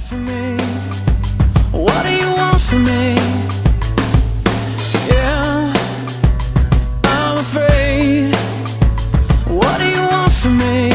from me? What do you want from me? Yeah, I'm afraid. What do you want from me?